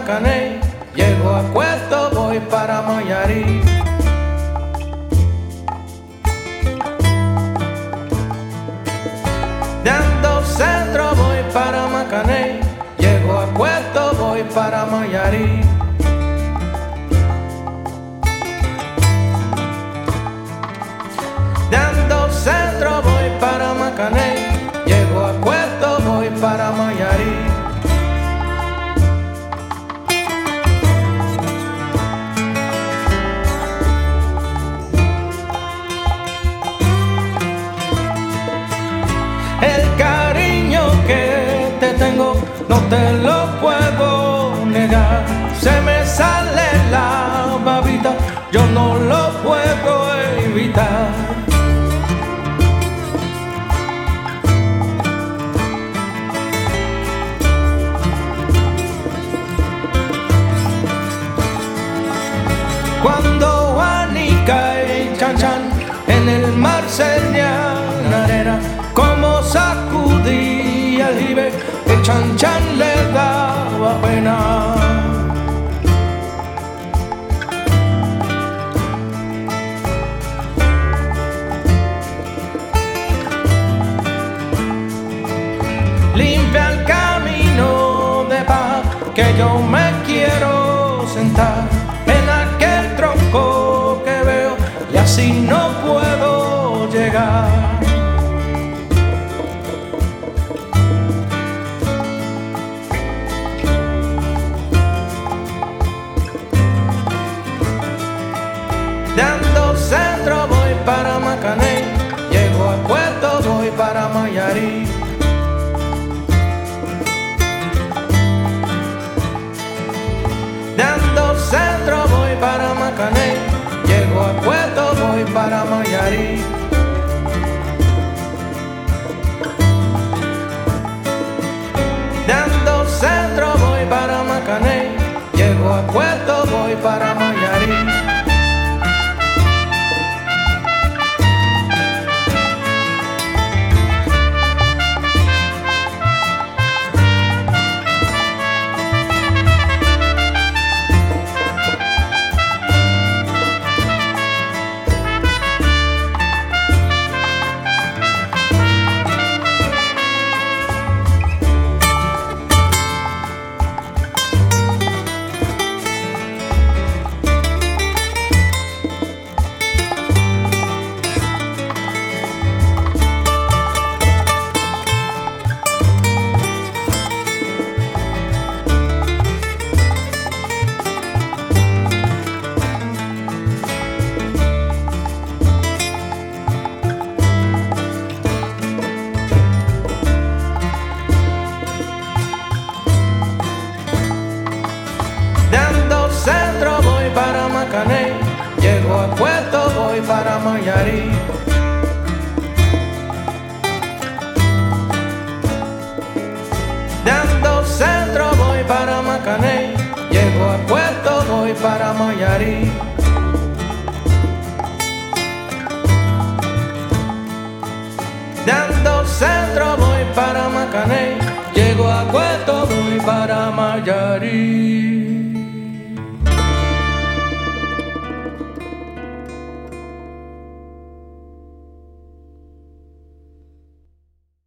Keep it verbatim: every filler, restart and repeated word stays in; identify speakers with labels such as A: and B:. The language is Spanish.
A: Macaney, llego a Puerto, voy para Mayarí. Dando centro voy para Macaney, llego a Puerto, voy para Mayarí. Dando centro voy para Macaney, llego a Puerto, voy para Mayarí. El cariño que te tengo no te lo puedo negar. Se me sale la babita, yo no lo puedo evitar. Cuando Juanica y Chan Chan en el mar señan arena, como sacudía el jibe, el Chan Chan le daba pena. Limpia el camino de paz, que yo me quiero sentar en aquel tronco que veo y así no puedo llegar. Dando centro voy para Macaney, llego a Puerto, voy para Mayarí. Dando centro voy para Macaney, llego a Puerto, voy para Mayarí. Dando centro voy para Macaney, llego a Puerto, voy para Mayarí. Dando centro voy para Macaney, llego a Puerto, voy para Mayarí. Dando centro voy para Macaney, llego a Puerto, voy para Mayarí. Dando centro voy para Macaney, llego a Puerto, voy para Mayarí.